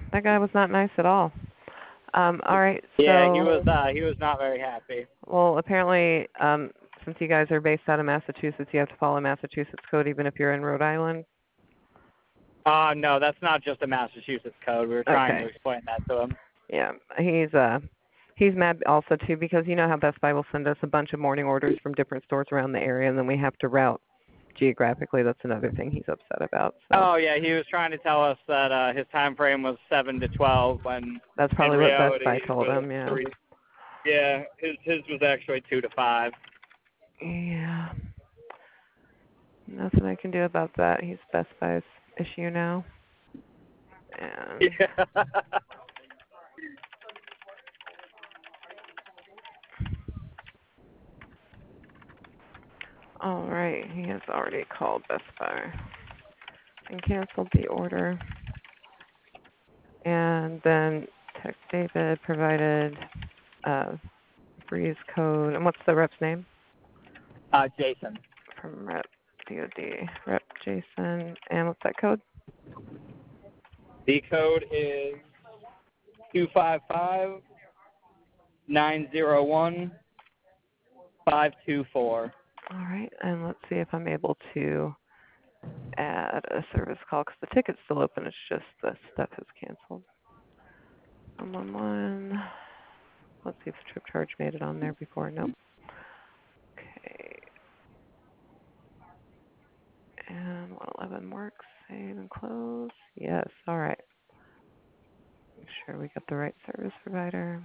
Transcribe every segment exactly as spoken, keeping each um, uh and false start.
that guy was not nice at all. Um, all right, Yeah, he so was uh, he was not very happy. well, apparently, um, since you guys are based out of Massachusetts, you have to follow Massachusetts code even if you're in Rhode Island. Uh, no, that's not just a Massachusetts code. We were trying to Okay. explain that to him. Yeah, he's uh he's mad also too because you know how Best Buy will send us a bunch of morning orders from different stores around the area, and then we have to route geographically. That's another thing he's upset about. So Oh yeah, he was trying to tell us that uh, his time frame was seven to twelve, when that's in probably what Best reality Buy it told was him. Yeah. three. Yeah, his his was actually two to five. Yeah. Nothing I can do about that. He's Best Buy's issue now. And Yeah. all right, he has already called Best Buy and canceled the order. And then Tech David provided a freeze code. And what's the rep's name? uh, Jason. From Rep D O D. Rep Jason. And what's that code? The code is two five five nine zero one five two four. All right, and let's see if I'm able to add a service call because the ticket's still open. It's just the stuff is canceled. one one one. Let's see if the trip charge made it on there before. Nope. Okay. And one eleven works. Save and close. Yes. All right. Make sure we got the right service provider.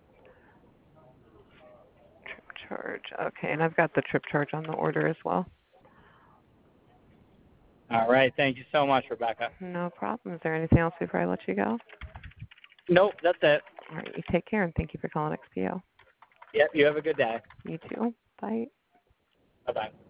Trip charge. Okay, and I've got the trip charge on the order as well. All right. Thank you so much, Rebecca. No problem. Is there anything else before I let you go? Nope, that's it. All right. You take care and thank you for calling X P O. Yep, you have a good day. You too. Bye. Bye-bye.